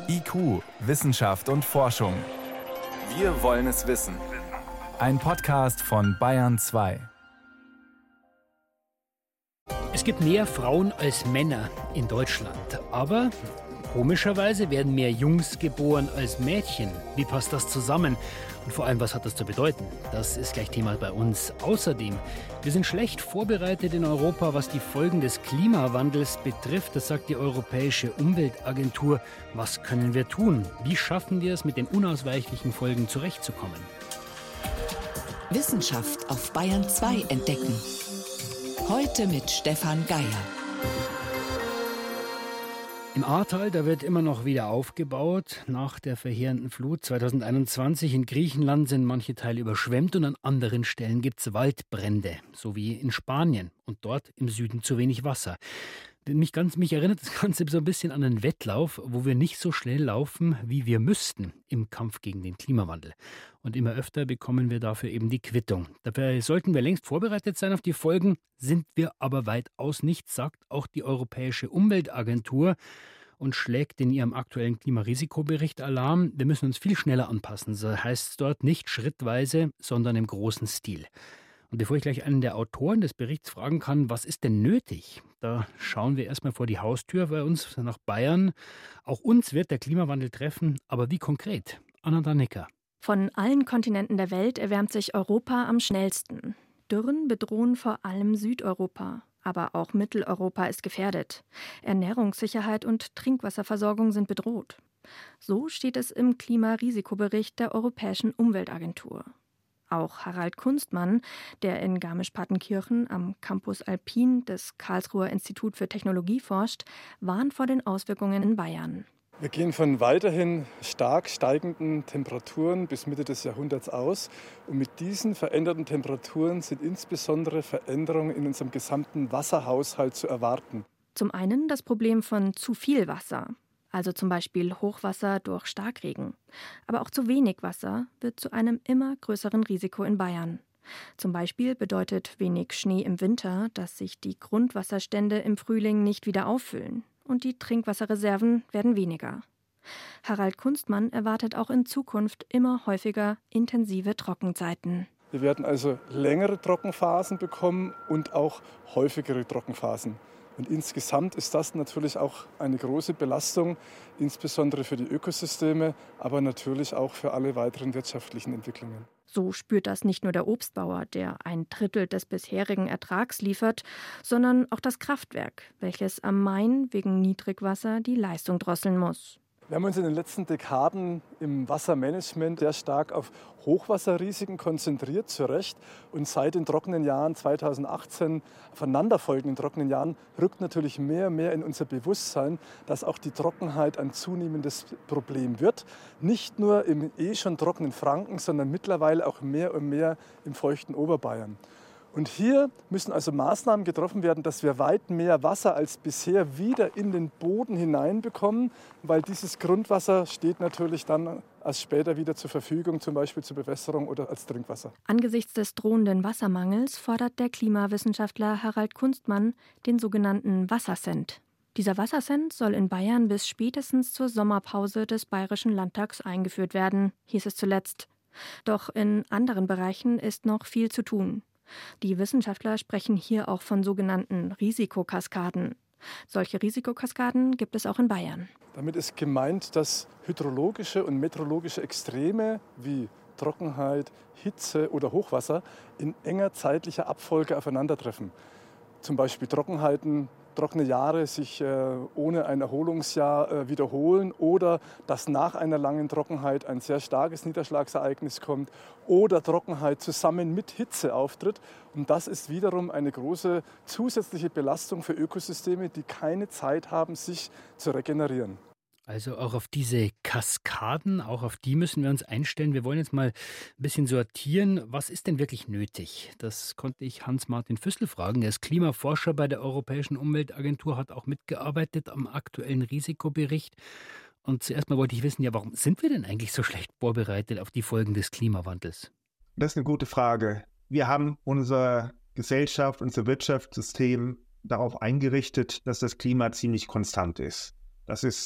IQ, Wissenschaft und Forschung. Wir wollen es wissen. Ein Podcast von Bayern 2. Es gibt mehr Frauen als Männer in Deutschland, aber komischerweise werden mehr Jungs geboren als Mädchen. Wie passt das zusammen? Und vor allem, was hat das zu bedeuten? Das ist gleich Thema bei uns. Außerdem, wir sind schlecht vorbereitet in Europa, was die Folgen des Klimawandels betrifft. Das sagt die Europäische Umweltagentur. Was können wir tun? Wie schaffen wir es, mit den unausweichlichen Folgen zurechtzukommen? Wissenschaft auf Bayern 2 entdecken. Heute mit Stefan Geier. Im Ahrtal, da wird immer noch wieder aufgebaut. Nach der verheerenden Flut 2021 in Griechenland sind manche Teile überschwemmt und an anderen Stellen gibt es Waldbrände, so wie in Spanien. Und dort im Süden zu wenig Wasser. Mich erinnert das Ganze so ein bisschen an einen Wettlauf, wo wir nicht so schnell laufen, wie wir müssten im Kampf gegen den Klimawandel. Und immer öfter bekommen wir dafür eben die Quittung. Dabei sollten wir längst vorbereitet sein auf die Folgen, sind wir aber weitaus nicht, sagt auch die Europäische Umweltagentur und schlägt in ihrem aktuellen Klimarisikobericht Alarm. Wir müssen uns viel schneller anpassen. So heißt es dort, nicht schrittweise, sondern im großen Stil. Und bevor ich gleich einen der Autoren des Berichts fragen kann, was ist denn nötig? Da schauen wir erstmal vor die Haustür bei uns nach Bayern. Auch uns wird der Klimawandel treffen, aber wie konkret? Anna Dannecker. Von allen Kontinenten der Welt erwärmt sich Europa am schnellsten. Dürren bedrohen vor allem Südeuropa. Aber auch Mitteleuropa ist gefährdet. Ernährungssicherheit und Trinkwasserversorgung sind bedroht. So steht es im Klimarisikobericht der Europäischen Umweltagentur. Auch Harald Kunstmann, der in Garmisch-Partenkirchen am Campus Alpin des Karlsruher Institut für Technologie forscht, warnt vor den Auswirkungen in Bayern. Wir gehen von weiterhin stark steigenden Temperaturen bis Mitte des Jahrhunderts aus. Und mit diesen veränderten Temperaturen sind insbesondere Veränderungen in unserem gesamten Wasserhaushalt zu erwarten. Zum einen das Problem von zu viel Wasser. Also zum Beispiel Hochwasser durch Starkregen. Aber auch zu wenig Wasser wird zu einem immer größeren Risiko in Bayern. Zum Beispiel bedeutet wenig Schnee im Winter, dass sich die Grundwasserstände im Frühling nicht wieder auffüllen. Und die Trinkwasserreserven werden weniger. Harald Kunstmann erwartet auch in Zukunft immer häufiger intensive Trockenzeiten. Wir werden also längere Trockenphasen bekommen und auch häufigere Trockenphasen. Und insgesamt ist das natürlich auch eine große Belastung, insbesondere für die Ökosysteme, aber natürlich auch für alle weiteren wirtschaftlichen Entwicklungen. So spürt das nicht nur der Obstbauer, der 1/3 des bisherigen Ertrags liefert, sondern auch das Kraftwerk, welches am Main wegen Niedrigwasser die Leistung drosseln muss. Wir haben uns in den letzten Dekaden im Wassermanagement sehr stark auf Hochwasserrisiken konzentriert, zu Recht. Und seit den trockenen Jahren 2018, aufeinanderfolgenden trockenen Jahren, rückt natürlich mehr und mehr in unser Bewusstsein, dass auch die Trockenheit ein zunehmendes Problem wird. Nicht nur im schon trockenen Franken, sondern mittlerweile auch mehr und mehr im feuchten Oberbayern. Und hier müssen also Maßnahmen getroffen werden, dass wir weit mehr Wasser als bisher wieder in den Boden hineinbekommen, weil dieses Grundwasser steht natürlich dann als später wieder zur Verfügung, zum Beispiel zur Bewässerung oder als Trinkwasser. Angesichts des drohenden Wassermangels fordert der Klimawissenschaftler Harald Kunstmann den sogenannten Wassercent. Dieser Wassercent soll in Bayern bis spätestens zur Sommerpause des Bayerischen Landtags eingeführt werden, hieß es zuletzt. Doch in anderen Bereichen ist noch viel zu tun. Die Wissenschaftler sprechen hier auch von sogenannten Risikokaskaden. Solche Risikokaskaden gibt es auch in Bayern. Damit ist gemeint, dass hydrologische und meteorologische Extreme wie Trockenheit, Hitze oder Hochwasser in enger zeitlicher Abfolge aufeinandertreffen. Zum Beispiel trockene Jahre sich ohne ein Erholungsjahr wiederholen oder dass nach einer langen Trockenheit ein sehr starkes Niederschlagsereignis kommt oder Trockenheit zusammen mit Hitze auftritt. Und das ist wiederum eine große zusätzliche Belastung für Ökosysteme, die keine Zeit haben, sich zu regenerieren. Also auch auf diese Kaskaden, auch auf die müssen wir uns einstellen. Wir wollen jetzt mal ein bisschen sortieren. Was ist denn wirklich nötig? Das konnte ich Hans-Martin Füssel fragen. Er ist Klimaforscher bei der Europäischen Umweltagentur, hat auch mitgearbeitet am aktuellen Risikobericht. Und zuerst mal wollte ich wissen, ja, warum sind wir denn eigentlich so schlecht vorbereitet auf die Folgen des Klimawandels? Das ist eine gute Frage. Wir haben unsere Gesellschaft, unser Wirtschaftssystem darauf eingerichtet, dass das Klima ziemlich konstant ist. Das ist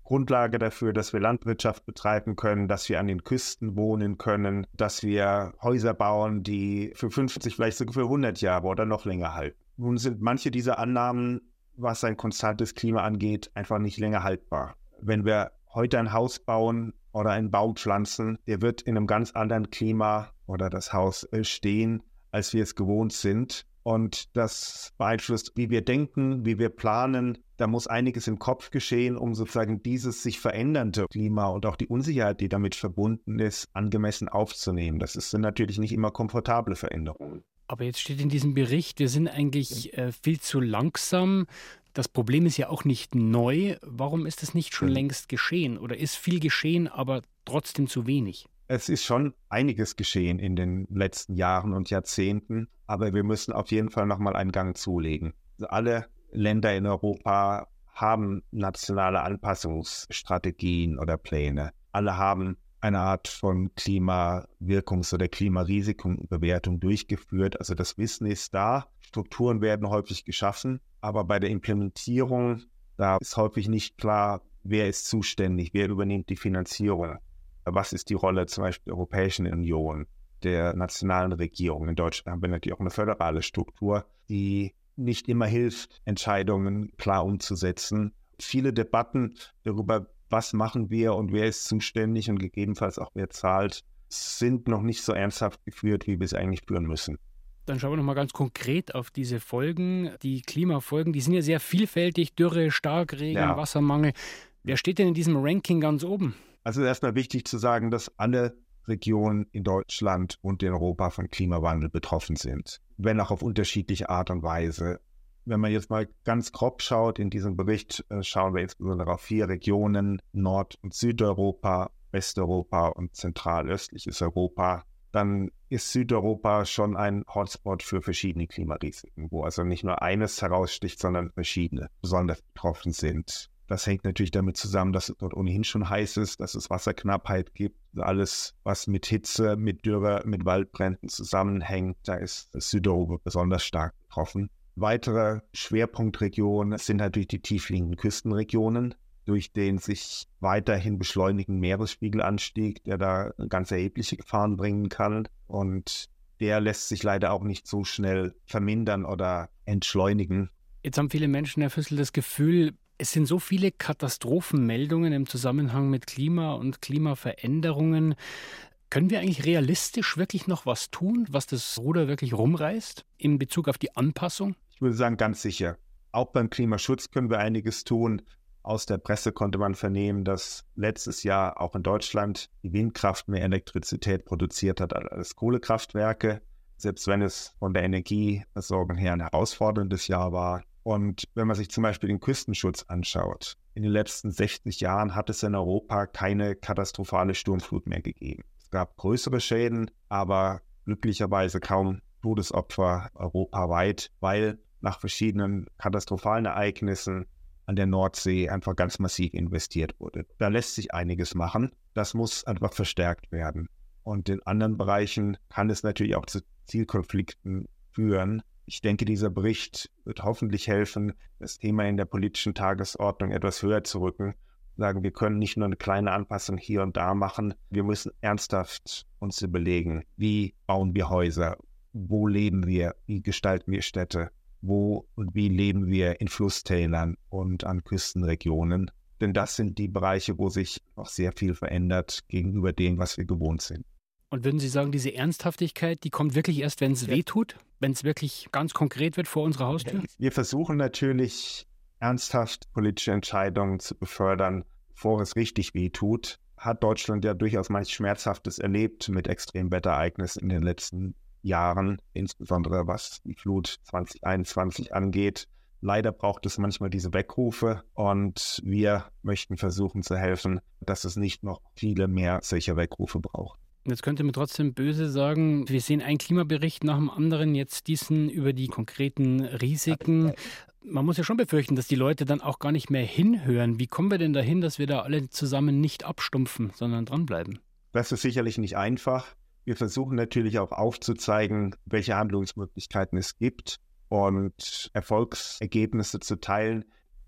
Grundlage dafür, dass wir Landwirtschaft betreiben können, dass wir an den Küsten wohnen können, dass wir Häuser bauen, die für 50, vielleicht sogar für 100 Jahre oder noch länger halten. Nun sind manche dieser Annahmen, was ein konstantes Klima angeht, einfach nicht länger haltbar. Wenn wir heute ein Haus bauen oder einen Baum pflanzen, der wird in einem ganz anderen Klima oder das Haus stehen, als wir es gewohnt sind. Und das beeinflusst, wie wir denken, wie wir planen. Da muss einiges im Kopf geschehen, um sozusagen dieses sich verändernde Klima und auch die Unsicherheit, die damit verbunden ist, angemessen aufzunehmen. Das sind natürlich nicht immer komfortable Veränderungen. Aber jetzt steht in diesem Bericht, wir sind eigentlich viel zu langsam. Das Problem ist ja auch nicht neu. Warum ist das nicht schon längst geschehen? Oder ist viel geschehen, aber trotzdem zu wenig? Es ist schon einiges geschehen in den letzten Jahren und Jahrzehnten, aber wir müssen auf jeden Fall nochmal einen Gang zulegen. Also alle Länder in Europa haben nationale Anpassungsstrategien oder Pläne. Alle haben eine Art von Klimawirkungs- oder Klimarisikobewertung durchgeführt. Also das Wissen ist da, Strukturen werden häufig geschaffen, aber bei der Implementierung, da ist häufig nicht klar, wer ist zuständig, wer übernimmt die Finanzierung. Was ist die Rolle zum Beispiel der Europäischen Union, der nationalen Regierung? In Deutschland haben wir natürlich auch eine föderale Struktur, die nicht immer hilft, Entscheidungen klar umzusetzen. Viele Debatten darüber, was machen wir und wer ist zuständig und gegebenenfalls auch wer zahlt, sind noch nicht so ernsthaft geführt, wie wir es eigentlich führen müssen. Dann schauen wir nochmal ganz konkret auf diese Folgen. Die Klimafolgen, die sind ja sehr vielfältig. Dürre, Starkregen, Wassermangel. Wer steht denn in diesem Ranking ganz oben? Also erstmal wichtig zu sagen, dass alle Regionen in Deutschland und in Europa von Klimawandel betroffen sind, wenn auch auf unterschiedliche Art und Weise. Wenn man jetzt mal ganz grob schaut, in diesem Bericht schauen wir insbesondere auf 4 Regionen, Nord- und Südeuropa, Westeuropa und zentralöstliches Europa, dann ist Südeuropa schon ein Hotspot für verschiedene Klimarisiken, wo also nicht nur eines heraussticht, sondern verschiedene besonders betroffen sind. Das hängt natürlich damit zusammen, dass es dort ohnehin schon heiß ist, dass es Wasserknappheit gibt. Alles, was mit Hitze, mit Dürre, mit Waldbränden zusammenhängt, da ist Südeuropa besonders stark betroffen. Weitere Schwerpunktregionen sind natürlich die tiefliegenden Küstenregionen, durch den sich weiterhin beschleunigenden Meeresspiegelanstieg, der da ganz erhebliche Gefahren bringen kann. Und der lässt sich leider auch nicht so schnell vermindern oder entschleunigen. Jetzt haben viele Menschen, Herr Füssel, das Gefühl, es sind so viele Katastrophenmeldungen im Zusammenhang mit Klima und Klimaveränderungen. Können wir eigentlich realistisch wirklich noch was tun, was das Ruder wirklich rumreißt in Bezug auf die Anpassung? Ich würde sagen, ganz sicher. Auch beim Klimaschutz können wir einiges tun. Aus der Presse konnte man vernehmen, dass letztes Jahr auch in Deutschland die Windkraft mehr Elektrizität produziert hat als Kohlekraftwerke, selbst wenn es von der Energieversorgung her ein herausforderndes Jahr war. Und wenn man sich zum Beispiel den Küstenschutz anschaut, in den letzten 60 Jahren hat es in Europa keine katastrophale Sturmflut mehr gegeben. Es gab größere Schäden, aber glücklicherweise kaum Todesopfer europaweit, weil nach verschiedenen katastrophalen Ereignissen an der Nordsee einfach ganz massiv investiert wurde. Da lässt sich einiges machen. Das muss einfach verstärkt werden. Und in anderen Bereichen kann es natürlich auch zu Zielkonflikten führen. Ich denke, dieser Bericht wird hoffentlich helfen, das Thema in der politischen Tagesordnung etwas höher zu rücken. Sagen, wir können nicht nur eine kleine Anpassung hier und da machen. Wir müssen ernsthaft uns überlegen, wie bauen wir Häuser, wo leben wir, wie gestalten wir Städte, wo und wie leben wir in Flusstälern und an Küstenregionen. Denn das sind die Bereiche, wo sich noch sehr viel verändert gegenüber dem, was wir gewohnt sind. Und würden Sie sagen, diese Ernsthaftigkeit, die kommt wirklich erst, wenn es weh tut? Wenn es wirklich ganz konkret wird vor unserer Haustür? Wir versuchen natürlich, ernsthaft politische Entscheidungen zu befördern, bevor es richtig weh tut. Hat Deutschland ja durchaus manch Schmerzhaftes erlebt mit Extremwetterereignissen in den letzten Jahren, insbesondere was die Flut 2021 angeht. Leider braucht es manchmal diese Weckrufe und wir möchten versuchen zu helfen, dass es nicht noch viele mehr solcher Weckrufe braucht. Jetzt könnte man trotzdem böse sagen, wir sehen einen Klimabericht nach dem anderen, jetzt diesen über die konkreten Risiken. Man muss ja schon befürchten, dass die Leute dann auch gar nicht mehr hinhören. Wie kommen wir denn dahin, dass wir da alle zusammen nicht abstumpfen, sondern dranbleiben? Das ist sicherlich nicht einfach. Wir versuchen natürlich auch aufzuzeigen, welche Handlungsmöglichkeiten es gibt und Erfolgsergebnisse zu teilen.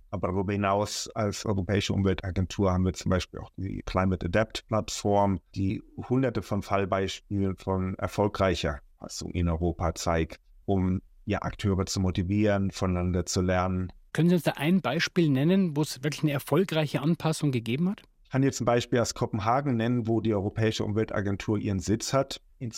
Aber darüber hinaus als Europäische Umweltagentur haben wir zum Beispiel auch die Climate Adapt Plattform, die hunderte von Fallbeispielen von erfolgreicher Anpassung in Europa zeigt, um Akteure zu motivieren, voneinander zu lernen. Können Sie uns da ein Beispiel nennen, wo es wirklich eine erfolgreiche Anpassung gegeben hat? Ich kann jetzt ein Beispiel aus Kopenhagen nennen, wo die Europäische Umweltagentur ihren Sitz hat. In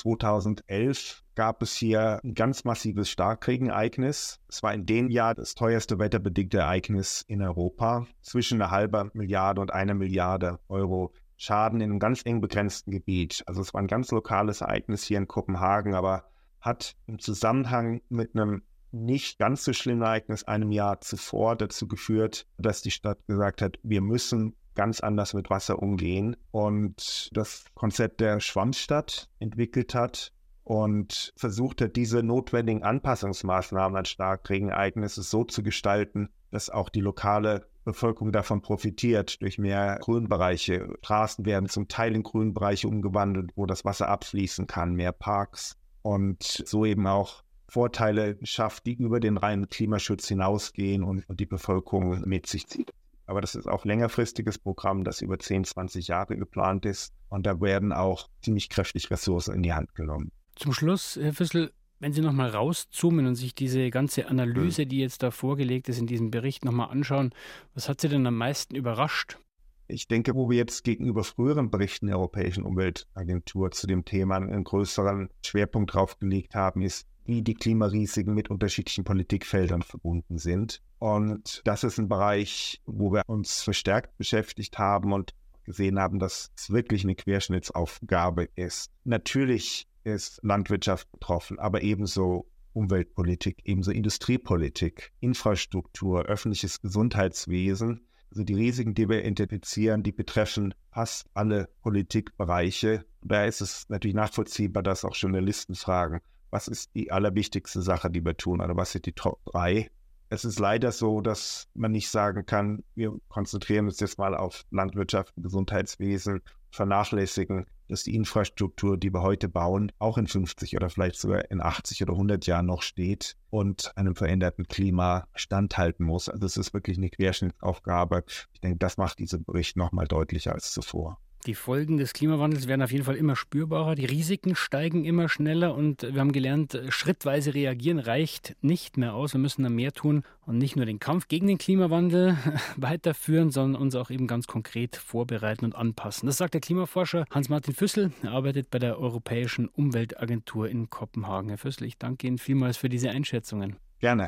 2011 gab es hier ein ganz massives Starkregenereignis. Es war in dem Jahr das teuerste wetterbedingte Ereignis in Europa. Zwischen 0,5 Milliarde und 1 Milliarde Euro Schaden in einem ganz eng begrenzten Gebiet. Also es war ein ganz lokales Ereignis hier in Kopenhagen, aber hat im Zusammenhang mit einem nicht ganz so schlimmen Ereignis einem Jahr zuvor dazu geführt, dass die Stadt gesagt hat, wir müssen ganz anders mit Wasser umgehen und das Konzept der Schwammstadt entwickelt hat und versucht hat, diese notwendigen Anpassungsmaßnahmen an Starkregenereignisse so zu gestalten, dass auch die lokale Bevölkerung davon profitiert. Durch mehr Grünbereiche. Straßen werden zum Teil in Grünbereiche umgewandelt, wo das Wasser abfließen kann, mehr Parks und so eben auch Vorteile schafft, die über den reinen Klimaschutz hinausgehen und die Bevölkerung mit sich zieht. Aber das ist auch ein längerfristiges Programm, das über 10, 20 Jahre geplant ist. Und da werden auch ziemlich kräftig Ressourcen in die Hand genommen. Zum Schluss, Herr Füssel, wenn Sie nochmal rauszoomen und sich diese ganze Analyse, die jetzt da vorgelegt ist in diesem Bericht, nochmal anschauen, was hat Sie denn am meisten überrascht? Ich denke, wo wir jetzt gegenüber früheren Berichten der Europäischen Umweltagentur zu dem Thema einen größeren Schwerpunkt drauf gelegt haben, ist, wie die Klimarisiken mit unterschiedlichen Politikfeldern verbunden sind. Und das ist ein Bereich, wo wir uns verstärkt beschäftigt haben und gesehen haben, dass es wirklich eine Querschnittsaufgabe ist. Natürlich ist Landwirtschaft betroffen, aber ebenso Umweltpolitik, ebenso Industriepolitik, Infrastruktur, öffentliches Gesundheitswesen. Also die Risiken, die wir identifizieren, die betreffen fast alle Politikbereiche. Da ist es natürlich nachvollziehbar, dass auch Journalisten fragen, was ist die allerwichtigste Sache, die wir tun, oder was sind die Top 3? Es ist leider so, dass man nicht sagen kann, wir konzentrieren uns jetzt mal auf Landwirtschaft und Gesundheitswesen, vernachlässigen, dass die Infrastruktur, die wir heute bauen, auch in 50 oder vielleicht sogar in 80 oder 100 Jahren noch steht und einem veränderten Klima standhalten muss. Also es ist wirklich eine Querschnittsaufgabe. Ich denke, das macht diesen Bericht noch mal deutlicher als zuvor. Die Folgen des Klimawandels werden auf jeden Fall immer spürbarer, die Risiken steigen immer schneller und wir haben gelernt, schrittweise reagieren reicht nicht mehr aus. Wir müssen da mehr tun und nicht nur den Kampf gegen den Klimawandel weiterführen, sondern uns auch eben ganz konkret vorbereiten und anpassen. Das sagt der Klimaforscher Hans-Martin Füssel. Er arbeitet bei der Europäischen Umweltagentur in Kopenhagen. Herr Füssel, ich danke Ihnen vielmals für diese Einschätzungen. Gerne.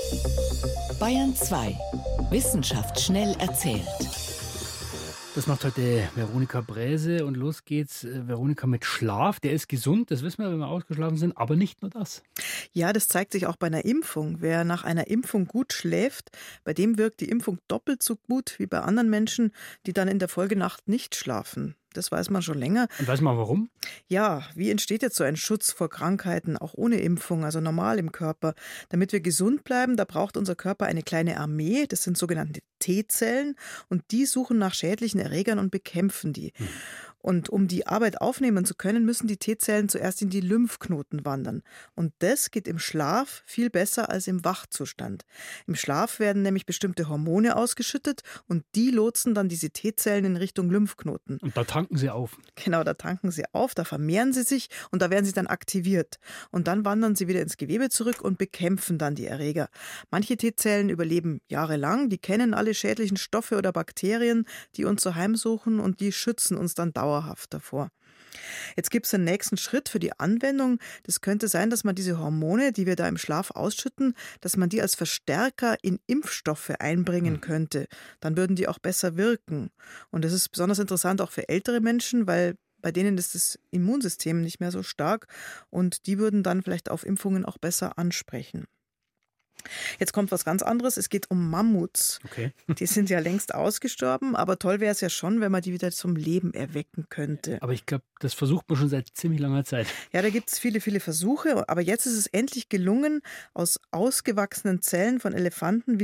Bayern 2. Wissenschaft schnell erzählt. Das macht heute Veronika Bräse und los geht's. Veronika, mit Schlaf, der ist gesund, das wissen wir, wenn wir ausgeschlafen sind, aber nicht nur das. Ja, das zeigt sich auch bei einer Impfung. Wer nach einer Impfung gut schläft, bei dem wirkt die Impfung doppelt so gut wie bei anderen Menschen, die dann in der Folgenacht nicht schlafen. Das weiß man schon länger. Und weiß man warum? Ja, wie entsteht jetzt so ein Schutz vor Krankheiten, auch ohne Impfung, also normal im Körper? Damit wir gesund bleiben, da braucht unser Körper eine kleine Armee, das sind sogenannte T-Zellen und die suchen nach schädlichen Erregern und bekämpfen die. Und um die Arbeit aufnehmen zu können, müssen die T-Zellen zuerst in die Lymphknoten wandern. Und das geht im Schlaf viel besser als im Wachzustand. Im Schlaf werden nämlich bestimmte Hormone ausgeschüttet und die lotsen dann diese T-Zellen in Richtung Lymphknoten. Und da tanken sie auf. Genau, da tanken sie auf, da vermehren sie sich und da werden sie dann aktiviert. Und dann wandern sie wieder ins Gewebe zurück und bekämpfen dann die Erreger. Manche T-Zellen überleben jahrelang, die kennen alle schädlichen Stoffe oder Bakterien, die uns so heimsuchen und die schützen uns dann dauerhaft davor. Jetzt gibt es den nächsten Schritt für die Anwendung. Das könnte sein, dass man diese Hormone, die wir da im Schlaf ausschütten, dass man die als Verstärker in Impfstoffe einbringen könnte. Dann würden die auch besser wirken. Und das ist besonders interessant auch für ältere Menschen, weil bei denen ist das Immunsystem nicht mehr so stark und die würden dann vielleicht auf Impfungen auch besser ansprechen. Jetzt kommt was ganz anderes. Es geht um Mammuts. Okay. Die sind ja längst ausgestorben, aber toll wäre es ja schon, wenn man die wieder zum Leben erwecken könnte. Aber ich glaube, das versucht man schon seit ziemlich langer Zeit. Ja, da gibt es viele, viele Versuche, aber jetzt ist es endlich gelungen, aus ausgewachsenen Zellen von Elefanten wieder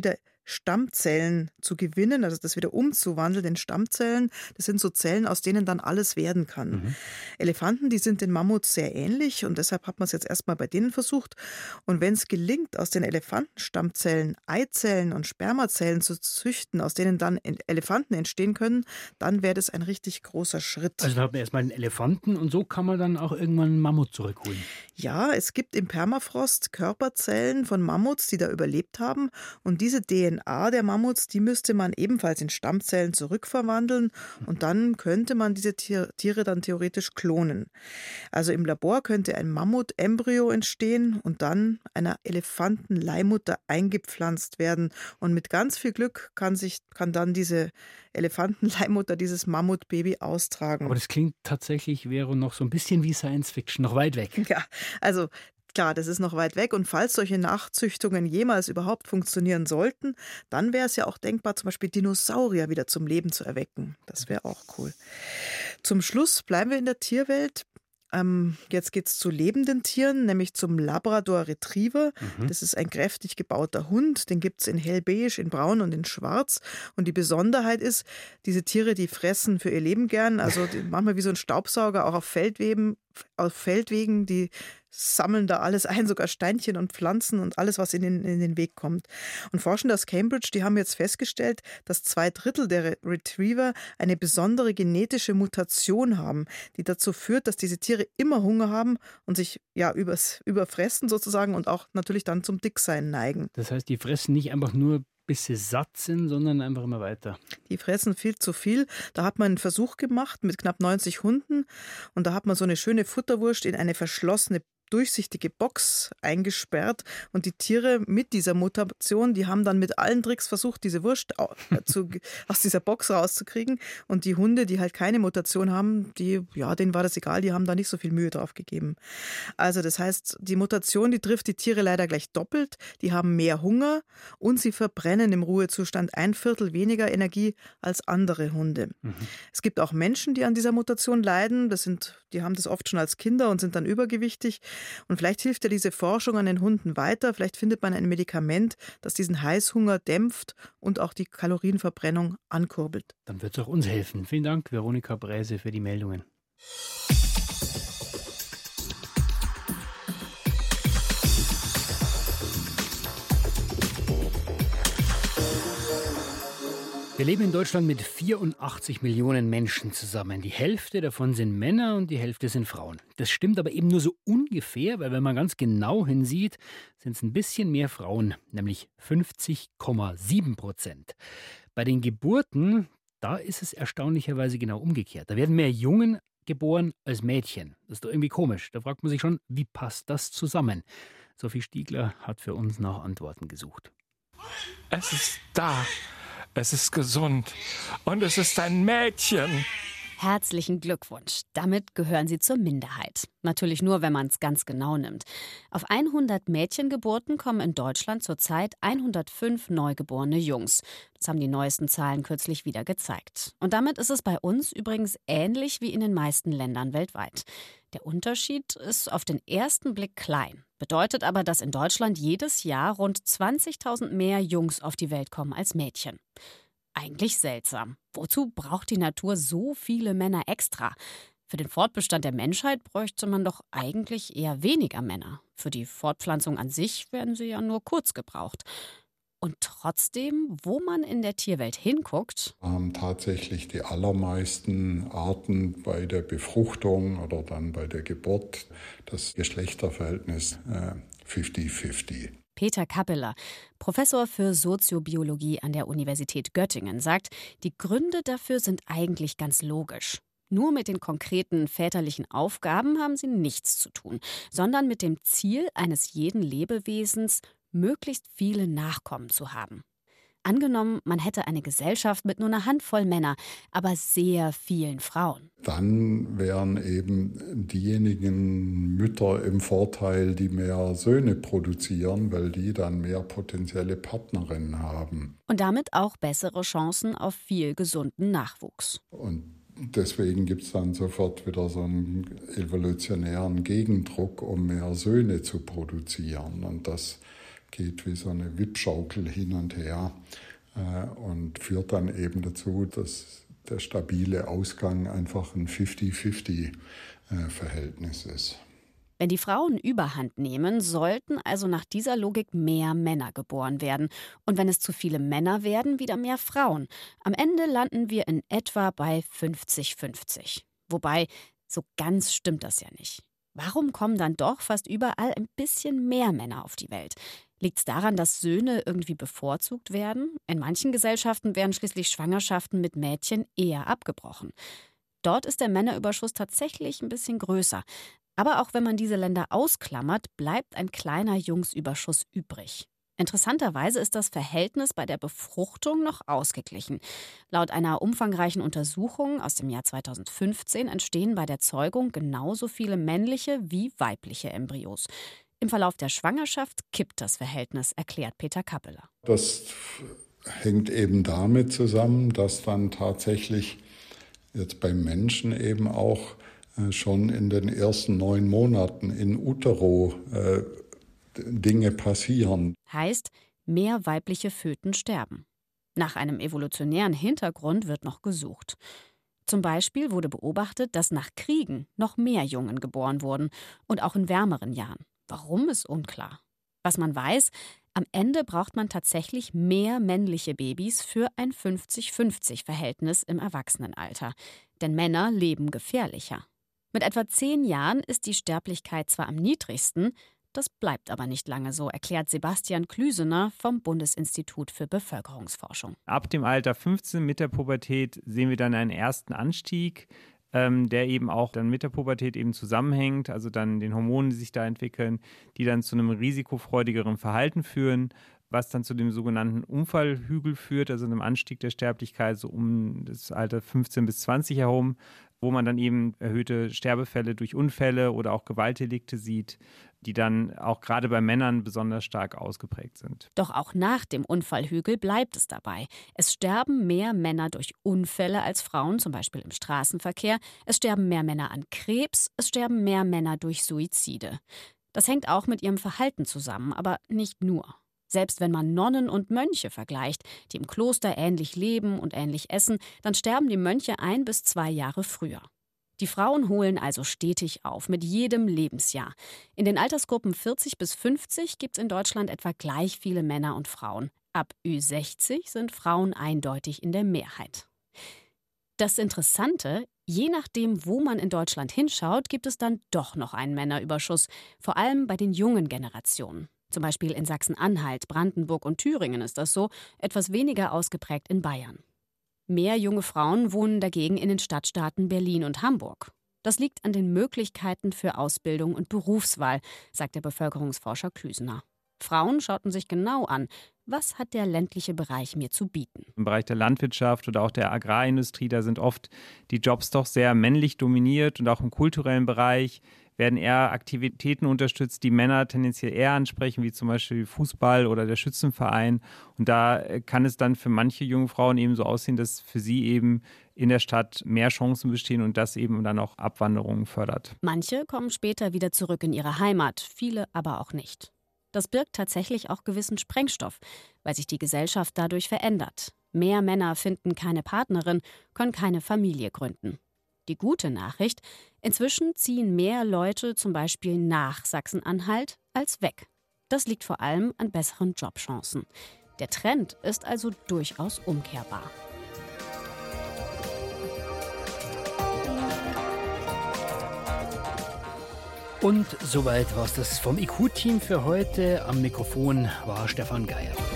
Stammzellen zu gewinnen, also das wieder umzuwandeln in Stammzellen. Das sind so Zellen, aus denen dann alles werden kann. Elefanten, die sind den Mammuts sehr ähnlich und deshalb hat man es jetzt erstmal bei denen versucht. Und wenn es gelingt, aus den Elefantenstammzellen Eizellen und Spermazellen zu züchten, aus denen dann Elefanten entstehen können, dann wäre das ein richtig großer Schritt. Also da hat man erstmal einen Elefanten und so kann man dann auch irgendwann einen Mammut zurückholen. Ja, es gibt im Permafrost Körperzellen von Mammuts, die da überlebt haben. Und diese DNA der Mammuts, die müsste man ebenfalls in Stammzellen zurückverwandeln. Und dann könnte man diese Tiere dann theoretisch klonen. Also im Labor könnte ein Mammutembryo entstehen und dann einer Elefantenleihmutter eingepflanzt werden. Und mit ganz viel Glück kann dann diese Elefantenleihmutter dieses Mammutbaby austragen. Aber das klingt tatsächlich, Vero, noch so ein bisschen wie Science Fiction, noch weit weg. Ja, also klar, das ist noch weit weg und falls solche Nachzüchtungen jemals überhaupt funktionieren sollten, dann wäre es ja auch denkbar, zum Beispiel Dinosaurier wieder zum Leben zu erwecken. Das wäre auch cool. Zum Schluss bleiben wir in der Tierwelt. Jetzt geht es zu lebenden Tieren, nämlich zum Labrador Retriever. Das ist ein kräftig gebauter Hund, den gibt es in hellbeige, in braun und in schwarz. Und die Besonderheit ist, diese Tiere, die fressen für ihr Leben gern, also manchmal wie so ein Staubsauger, auch auf Feldwegen, die sammeln da alles ein, sogar Steinchen und Pflanzen und alles, was in den Weg kommt. Und Forschende aus Cambridge, die haben jetzt festgestellt, dass 2/3 der Retriever eine besondere genetische Mutation haben, die dazu führt, dass diese Tiere immer Hunger haben und sich überfressen sozusagen und auch natürlich dann zum Dicksein neigen. Das heißt, die fressen nicht einfach nur bis sie satt sind, sondern einfach immer weiter. Die fressen viel zu viel. Da hat man einen Versuch gemacht mit knapp 90 Hunden und da hat man so eine schöne Futterwurst in eine verschlossene durchsichtige Box eingesperrt und die Tiere mit dieser Mutation, die haben dann mit allen Tricks versucht, diese Wurst aus dieser Box rauszukriegen und die Hunde, die halt keine Mutation haben, denen war das egal, die haben da nicht so viel Mühe drauf gegeben. Also das heißt, die Mutation, die trifft die Tiere leider gleich doppelt, die haben mehr Hunger und sie verbrennen im Ruhezustand 1/4 weniger Energie als andere Hunde. Es gibt auch Menschen, die an dieser Mutation leiden, die haben das oft schon als Kinder und sind dann übergewichtig. Und vielleicht hilft ja diese Forschung an den Hunden weiter. Vielleicht findet man ein Medikament, das diesen Heißhunger dämpft und auch die Kalorienverbrennung ankurbelt. Dann wird es auch uns helfen. Vielen Dank, Veronika Bräse, für die Meldungen. Wir leben in Deutschland mit 84 Millionen Menschen zusammen. Die Hälfte davon sind Männer und die Hälfte sind Frauen. Das stimmt aber eben nur so ungefähr, weil wenn man ganz genau hinsieht, sind es ein bisschen mehr Frauen, nämlich 50,7%. Bei den Geburten, da ist es erstaunlicherweise genau umgekehrt. Da werden mehr Jungen geboren als Mädchen. Das ist doch irgendwie komisch. Da fragt man sich schon, wie passt das zusammen? Sophie Stiegler hat für uns nach Antworten gesucht. Es ist da. Es ist gesund und es ist ein Mädchen. Herzlichen Glückwunsch. Damit gehören Sie zur Minderheit. Natürlich nur, wenn man es ganz genau nimmt. Auf 100 Mädchengeburten kommen in Deutschland zurzeit 105 neugeborene Jungs. Das haben die neuesten Zahlen kürzlich wieder gezeigt. Und damit ist es bei uns übrigens ähnlich wie in den meisten Ländern weltweit. Der Unterschied ist auf den ersten Blick klein. Bedeutet aber, dass in Deutschland jedes Jahr rund 20.000 mehr Jungs auf die Welt kommen als Mädchen. Eigentlich seltsam. Wozu braucht die Natur so viele Männer extra? Für den Fortbestand der Menschheit bräuchte man doch eigentlich eher weniger Männer. Für die Fortpflanzung an sich werden sie ja nur kurz gebraucht. Und trotzdem, wo man in der Tierwelt hinguckt, haben tatsächlich die allermeisten Arten bei der Befruchtung oder dann bei der Geburt das Geschlechterverhältnis 50-50. Peter Kappeler, Professor für Soziobiologie an der Universität Göttingen, sagt, die Gründe dafür sind eigentlich ganz logisch. Nur mit den konkreten väterlichen Aufgaben haben sie nichts zu tun, sondern mit dem Ziel eines jeden Lebewesens, möglichst viele Nachkommen zu haben. Angenommen, man hätte eine Gesellschaft mit nur einer Handvoll Männer, aber sehr vielen Frauen. Dann wären eben diejenigen Mütter im Vorteil, die mehr Söhne produzieren, weil die dann mehr potenzielle Partnerinnen haben. Und damit auch bessere Chancen auf viel gesunden Nachwuchs. Und deswegen gibt es dann sofort wieder so einen evolutionären Gegendruck, um mehr Söhne zu produzieren. Und das geht wie so eine Wippschaukel hin und her und führt dann eben dazu, dass der stabile Ausgang einfach ein 50-50-Verhältnis ist. Wenn die Frauen Überhand nehmen, sollten also nach dieser Logik mehr Männer geboren werden. Und wenn es zu viele Männer werden, wieder mehr Frauen. Am Ende landen wir in etwa bei 50-50. Wobei, so ganz stimmt das ja nicht. Warum kommen dann doch fast überall ein bisschen mehr Männer auf die Welt? Liegt es daran, dass Söhne irgendwie bevorzugt werden? In manchen Gesellschaften werden schließlich Schwangerschaften mit Mädchen eher abgebrochen. Dort ist der Männerüberschuss tatsächlich ein bisschen größer. Aber auch wenn man diese Länder ausklammert, bleibt ein kleiner Jungsüberschuss übrig. Interessanterweise ist das Verhältnis bei der Befruchtung noch ausgeglichen. Laut einer umfangreichen Untersuchung aus dem Jahr 2015 entstehen bei der Zeugung genauso viele männliche wie weibliche Embryos. Im Verlauf der Schwangerschaft kippt das Verhältnis, erklärt Peter Kappeler. Das hängt eben damit zusammen, dass dann tatsächlich jetzt beim Menschen eben auch schon in den ersten 9 Monaten in utero Dinge passieren. Heißt, mehr weibliche Föten sterben. Nach einem evolutionären Hintergrund wird noch gesucht. Zum Beispiel wurde beobachtet, dass nach Kriegen noch mehr Jungen geboren wurden und auch in wärmeren Jahren. Warum, ist unklar. Was man weiß, am Ende braucht man tatsächlich mehr männliche Babys für ein 50-50-Verhältnis im Erwachsenenalter. Denn Männer leben gefährlicher. Mit etwa 10 Jahren ist die Sterblichkeit zwar am niedrigsten, das bleibt aber nicht lange so, erklärt Sebastian Klüsener vom Bundesinstitut für Bevölkerungsforschung. Ab dem Alter 15 mit der Pubertät sehen wir dann einen ersten Anstieg, der eben auch dann mit der Pubertät eben zusammenhängt, also dann den Hormonen, die sich da entwickeln, die dann zu einem risikofreudigeren Verhalten führen, was dann zu dem sogenannten Unfallhügel führt, also einem Anstieg der Sterblichkeit so um das Alter 15 bis 20 herum, wo man dann eben erhöhte Sterbefälle durch Unfälle oder auch Gewaltdelikte sieht, die dann auch gerade bei Männern besonders stark ausgeprägt sind. Doch auch nach dem Unfallhügel bleibt es dabei. Es sterben mehr Männer durch Unfälle als Frauen, zum Beispiel im Straßenverkehr. Es sterben mehr Männer an Krebs, es sterben mehr Männer durch Suizide. Das hängt auch mit ihrem Verhalten zusammen, aber nicht nur. Selbst wenn man Nonnen und Mönche vergleicht, die im Kloster ähnlich leben und ähnlich essen, dann sterben die Mönche 1 bis 2 Jahre früher. Die Frauen holen also stetig auf, mit jedem Lebensjahr. In den Altersgruppen 40 bis 50 gibt es in Deutschland etwa gleich viele Männer und Frauen. Ab Ü60 sind Frauen eindeutig in der Mehrheit. Das Interessante, je nachdem, wo man in Deutschland hinschaut, gibt es dann doch noch einen Männerüberschuss, vor allem bei den jungen Generationen. Zum Beispiel in Sachsen-Anhalt, Brandenburg und Thüringen ist das so, etwas weniger ausgeprägt in Bayern. Mehr junge Frauen wohnen dagegen in den Stadtstaaten Berlin und Hamburg. Das liegt an den Möglichkeiten für Ausbildung und Berufswahl, sagt der Bevölkerungsforscher Klüsener. Frauen schauten sich genau an, was hat der ländliche Bereich mir zu bieten. Im Bereich der Landwirtschaft oder auch der Agrarindustrie, da sind oft die Jobs doch sehr männlich dominiert und auch im kulturellen Bereich werden eher Aktivitäten unterstützt, die Männer tendenziell eher ansprechen, wie zum Beispiel Fußball oder der Schützenverein. Und da kann es dann für manche junge Frauen eben so aussehen, dass für sie eben in der Stadt mehr Chancen bestehen und das eben dann auch Abwanderungen fördert. Manche kommen später wieder zurück in ihre Heimat, viele aber auch nicht. Das birgt tatsächlich auch gewissen Sprengstoff, weil sich die Gesellschaft dadurch verändert. Mehr Männer finden keine Partnerin, können keine Familie gründen. Die gute Nachricht: Inzwischen ziehen mehr Leute zum Beispiel nach Sachsen-Anhalt als weg. Das liegt vor allem an besseren Jobchancen. Der Trend ist also durchaus umkehrbar. Und soweit war es das vom IQ-Team für heute. Am Mikrofon war Stefan Geier.